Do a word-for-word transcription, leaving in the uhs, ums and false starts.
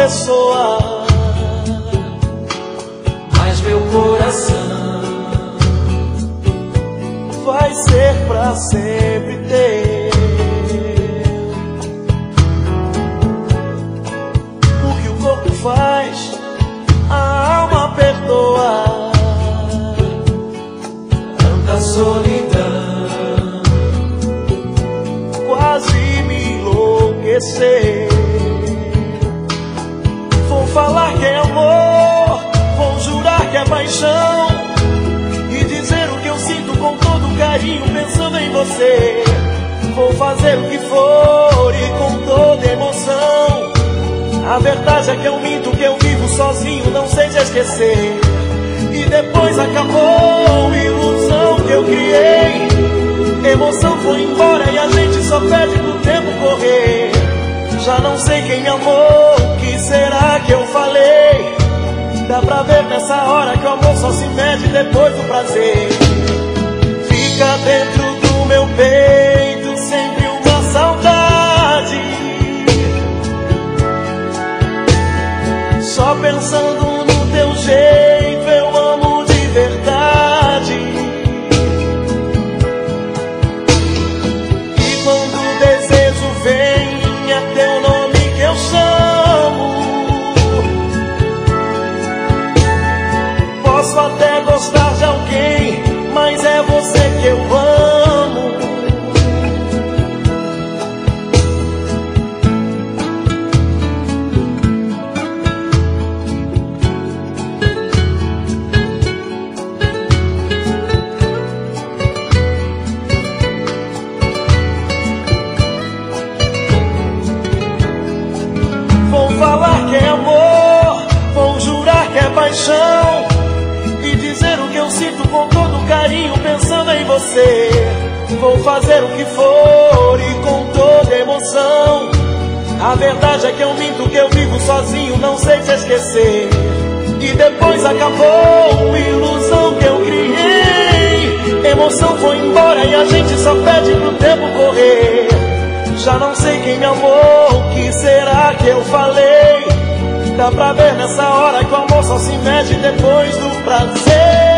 pessoa, mas meu coração vai ser pra sempre teu. O que o corpo faz, a alma perdoa. Tanta solidão Quase me enlouquecer. Vou falar que é amor, vou jurar que é paixão, e dizer o que eu sinto com todo carinho pensando em você. Vou fazer o que for e com toda emoção. A verdade é que eu minto, que eu vivo sozinho, não sei te esquecer. E depois acabou, ilusão que eu criei. Emoção foi embora e a gente só pede pro tempo correr. Já não sei quem me amou, o que será que eu falei? Dá pra ver nessa hora que o amor só se mede depois do prazer. Fica dentro do meu peito sempre uma saudade, só pensando no teu jeito eu amo de verdade. E quando o desejo vem é teu nome que eu chamo. Posso até gostar de alguém, mas é você que eu amo. Vou falar que é amor, vou jurar que é paixão, e dizer o que eu sinto com todo carinho pensando em você. Vou fazer o que for e com toda emoção. A verdade é que eu minto, que eu vivo sozinho, não sei te esquecer. E depois acabou, ilusão que eu criei. Emoção foi embora e a gente só pede pro tempo correr. Já não sei quem me amou, o que será que eu falei? Dá pra ver nessa hora que o amor só se mede depois do prazer.